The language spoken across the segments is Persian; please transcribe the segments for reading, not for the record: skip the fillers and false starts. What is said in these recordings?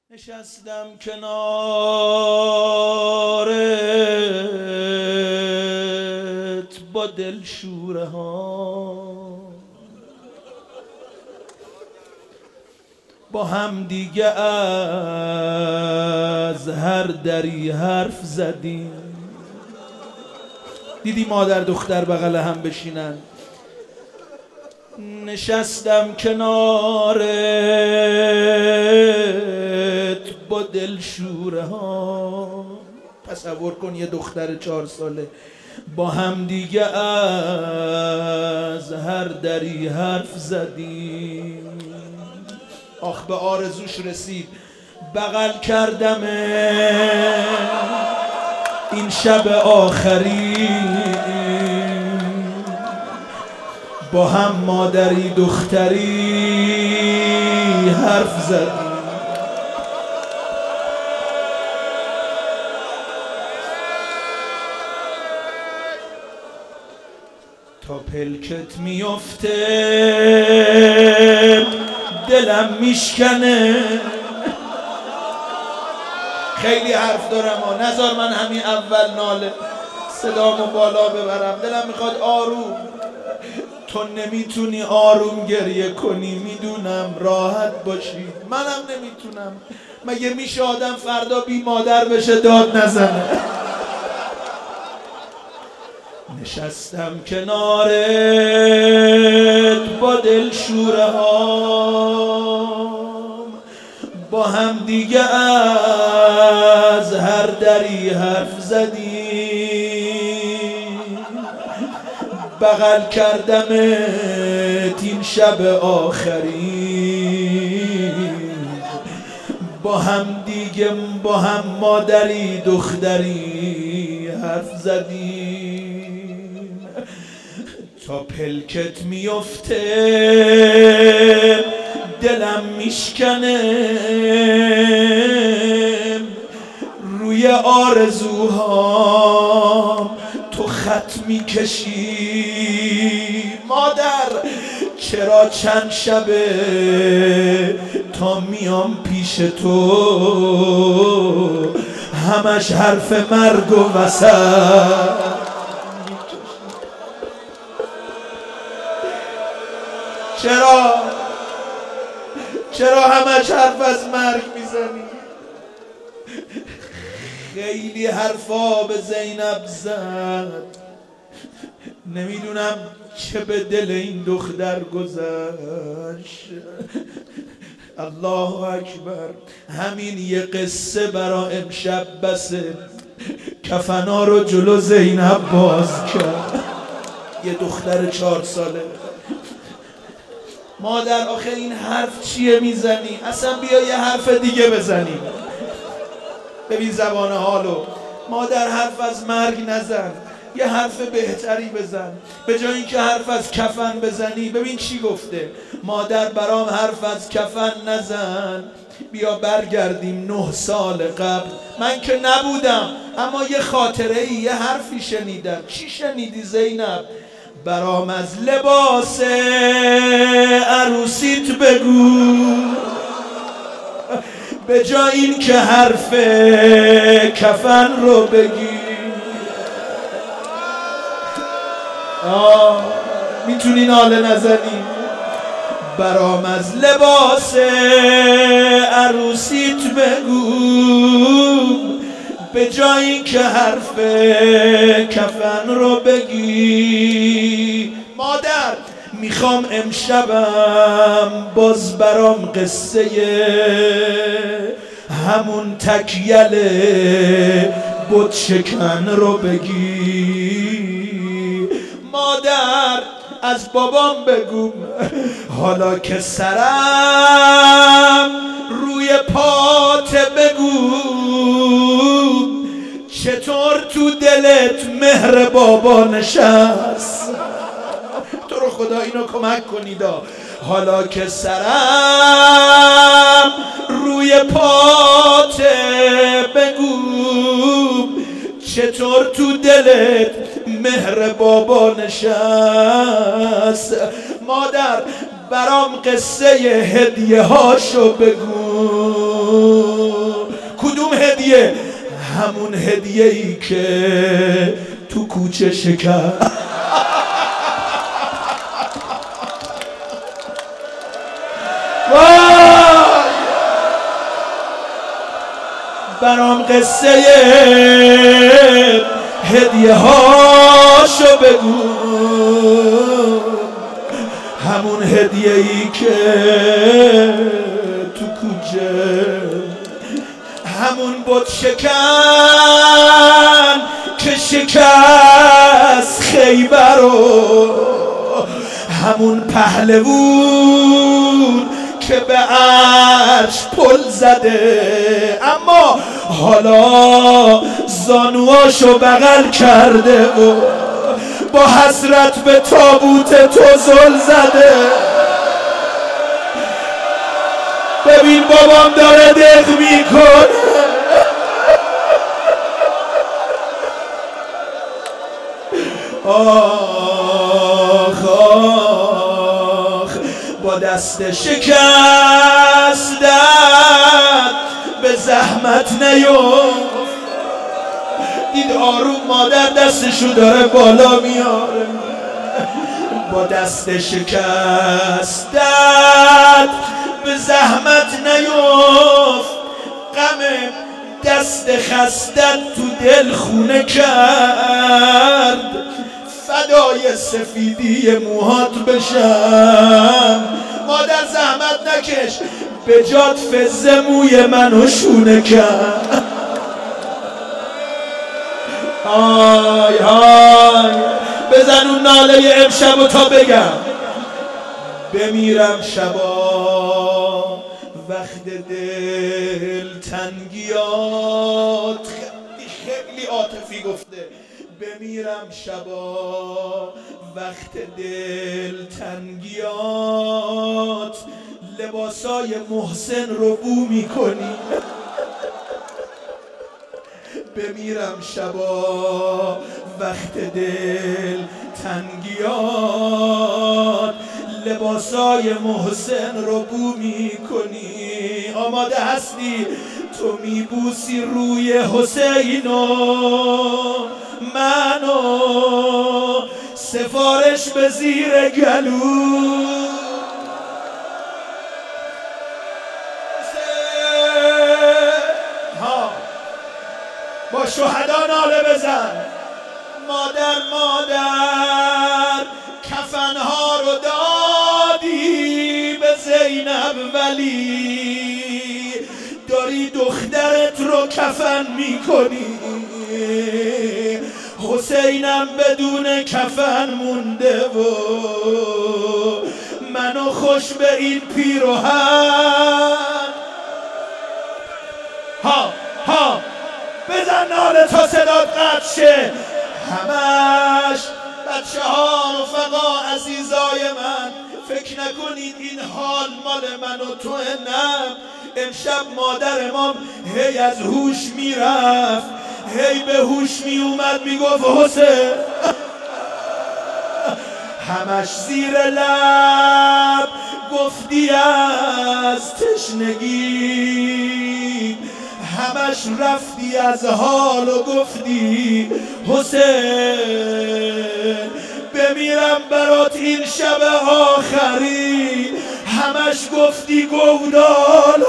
نشستم کنارت با دلشوره ها، با هم دیگه از هر دری حرف زدیم. دیدی مادر دختر بغل هم بشینن. نشستم کنارت با دلشوره ها، تصور کن یه دختر 4 ساله با هم دیگه از هر دری حرف زدیم. آخ به آرزوش رسید، بغل کردم این شب آخری، با هم مادری دختری حرف زدیم. تا پلکت میفته دلم میشکنه. خیلی حرف دارم ها، نذار من همین اول ناله صدامو بالا ببرم. دلم میخواد آروم، تو نمیتونی آروم گریه کنی، میدونم راحت باشی، منم نمیتونم. مگه میشه آدم فردا بی مادر بشه داد نزنه؟ نشستم کنارت با دلشوره هام، با هم دیگه از هر دری حرف زدیم. بغل کردمت این شب آخری، با هم دیگه با هم مادری دختری حرف زدیم. تا پلکت میفته دلم میشکنه، روی آرزوهام تو خط میکشی. مادر چرا چند شبه تا میام پیش تو همش حرف مرگ و وصل؟ چرا همش حرف از مرگ میزنی؟ خیلی حرفا به زینب زد، نمیدونم چه به دل این دختر گذشت. الله اکبر. همین یه قصه برا امشب بسه، کفنا رو جلو زینب باز کرد. یه دختر 4 ساله. مادر آخه این حرف چیه میزنی؟ اصلا بیا یه حرف دیگه بزنی. ببین زبان حالو. مادر حرف از مرگ نزن، یه حرف بهتری بزن. به جای اینکه حرف از کفن بزنی، ببین چی گفته. مادر برام حرف از کفن نزن، بیا برگردیم 9 سال قبل. من که نبودم اما یه خاطره ای، یه حرفی شنیدم. چی شنیدی زینب؟ برام از لباس عروسیت بگو، به جای این که حرف کفن رو بگی. میتونی ناله نزنی؟ برام از لباس عروسیت بگو، به جای این که حرف کفن رو بگی. مادر میخوام امشبم باز برام قصه همون تکیل بت شکن رو بگی. مادر از بابام بگو حالا که سرم روی پات، بگو چطور تو دلت مهر بابا نشست. تو رو خدا اینو کمک کنید. حالا که سرم روی پات، بگو چطور تو دلت مهر بابا نشست. مادر برام قصه هدیه هاشو بگو. همون هدیه‌ای که تو کوچه شکست. برام قصه هدیه هاشو بگو، همون هدیه‌ای که تو کوچه، همون بت شکن که شکست خیبرو، همون پهلوون که به عرش پل زده اما حالا زانواشو بغل کرده و با حسرت به تابوت تو زل زده. ببین بابام داره دق میکنه، آخ آخ با دست شکستت به زحمت نیفت. دید آروم مادر دستشو داره بالا میاره، با دست شکستت به زحمت نیفت. غم دست خستت تو دل خونه کرد، فدای سفیدی موهات بشم. مادر زحمت نکش، به جات فزه موی منو شونه کرد. آی آی بزن اون ناله امشبو تا بگم. بمیرم شبا وقت دل تنگیات، خیلی عاطفی گفته. بمیرم شبا وقت دل تنگیات، لباسای محسن رو بو میکنی. بمیرم شبا وقت دل تنگیات، لباسای محسن رو بو میکنی. آماده هستی تو میبوسی روی حسینو منو، سفارش به زیر گلو. با شهدا ناله بزن. مادر مادر کفنها رو دادی به زینب، ولی داری دخترت رو کفن میکنی. حسینم بدون کفن مونده و منو خوش به این پیرهن. ها ها بزن ناله تا صدات قطع شه. همش بچه ها رفقا عزیزای من، فکر نکنید این حال مال من و تو نه. امشب مادر امام هی از هوش میرفت، هی به هوش میومد میگفت حسین. همش زیر لب گفتی از تشنگی، همش رفتی از حال و گفتی حسین بمیرم برات این شب آخری. همش گفتی گودالو،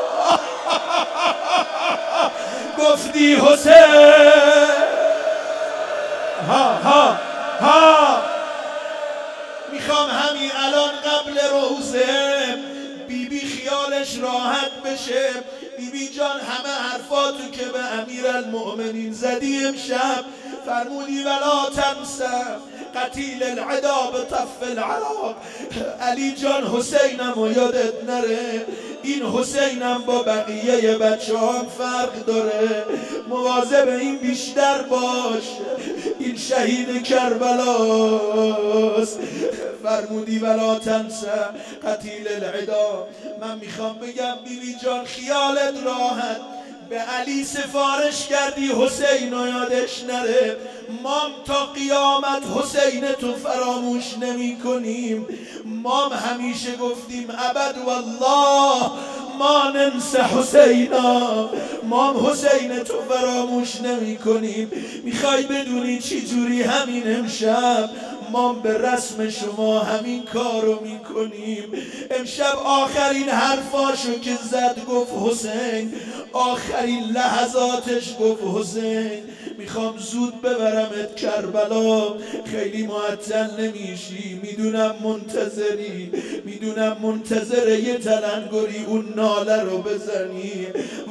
گفتی حسین. ها ها ها میخوام همین الان قبل روزه بیبی خیالش راحت بشه. بیبی جان همه حرفاتو که به امیرالمؤمنین زدی امشب، فرمودی ولا تنسى قتیل العدا بطف العراق. علی جان حسینم و یادت نره، این حسینم با بقیه بچه هم فرق داره، مواظب این بیشتر باش، این شهید کربلاست. فرمودی ولا تنسى قتیل العدا. من میخوام بگم بیبی جان خیالت راحت، به علی سفارش کردی حسین و یادش نره. مام تا قیامت حسین تو فراموش نمی کنیم. مام همیشه گفتیم ابد والله ما ننسى حسینا، ما حسین تو فراموش نمی کنیم. میخوای بدونی چی جوری همین امشب ما به رسم شما همین کارو میکنیم. امشب آخرین حرفاشو که زد گفت حسین، آخرین لحظاتش گفت حسین میخوام زود ببرمت کربلا، خیلی معطل نمیشی، میدونم منتظری، میدونم منتظر یه تلنگری اون ناله رو بزنی.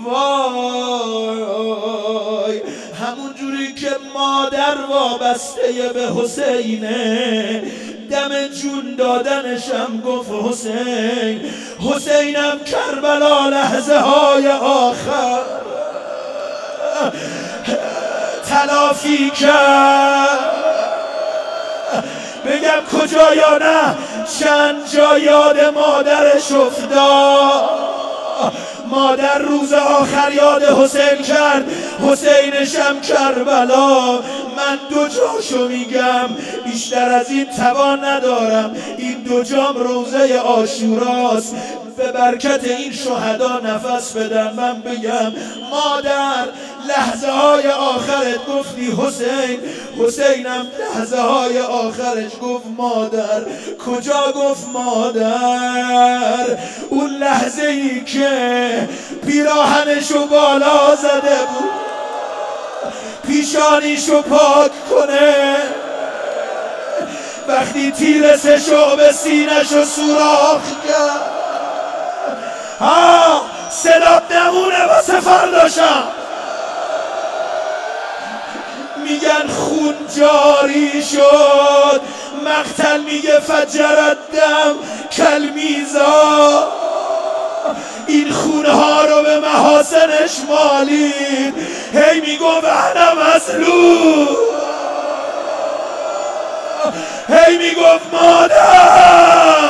وای همون جوری که مادر وابسته به حسینه، دم جون دادنشم گفت حسین، حسینم کربلا لحظه های آخر تلافی کرد. بگم کجا یا نه، چند جا یاد مادرش افتاد. مادر روز آخر یاد حسین کرد، حسینشم کربلا. من دو جاشو میگم، بیشتر از این توان ندارم. این دو جام روزه عاشوراست، به برکت این شهدا نفس بدن. من بگم مادر لحظه های آخرت گفتی حسین، حسینم لحظه های آخرش گفت مادر. کجا گفت مادر؟ اون لحظه ای که پیراهنشو بالا زده بود پیشانیشو پاک کنه، وقتی تیر سه شعبه سینه‌شو سوراخ کرد. ها صدات نمونه واسه فرداشم. میگن خون جاری شد، مقتل میگه فجرت دم کلمیزا. این خونها رو به محاسنش مالید، هی میگو انا مظلوم، هی میگفت مادر.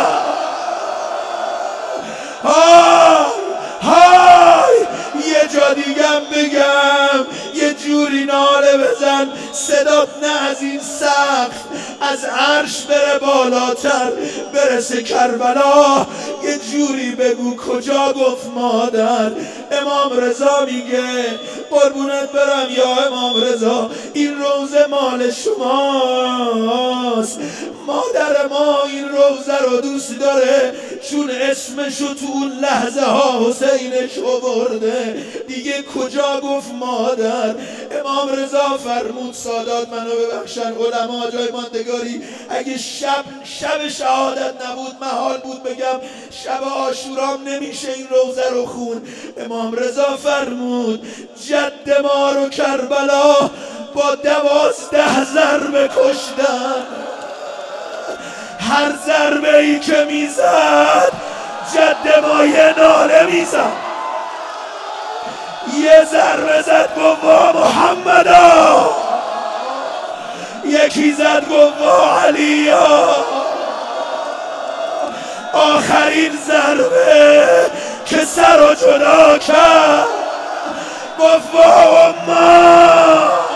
های یه جا دیگم بگم، یه جوری ناله بزن صدات نه از این سقف، از عرش بره بالاتر برسه کربلا. یه جوری بگو کجا گفت مادر. امام رضا میگه قربونت برم یا امام رضا، این روزه مال شماست. مادر ما این روزه رو دوست داره چون اسمشو تو اون لحظه ها حسینش آورده. دیگه کجا گفت مادر. امام رضا فرمود سادات منو ببخشن، علما جای ماندگاری، اگه شب شهادت نبود محال بود بگم شب عاشورام نمیشه این روزه رو خون. امام رضا فرمود جد ما رو کربلا با 12 ضربه کشتن. هر ضربه ای که میزد جد ما یه ناله میزد. یه ضربه زد گفت وا محمدا، یکی زد گفت وا علیا، آخرین ضربه که سر رو جدا کرد گفت وا امه.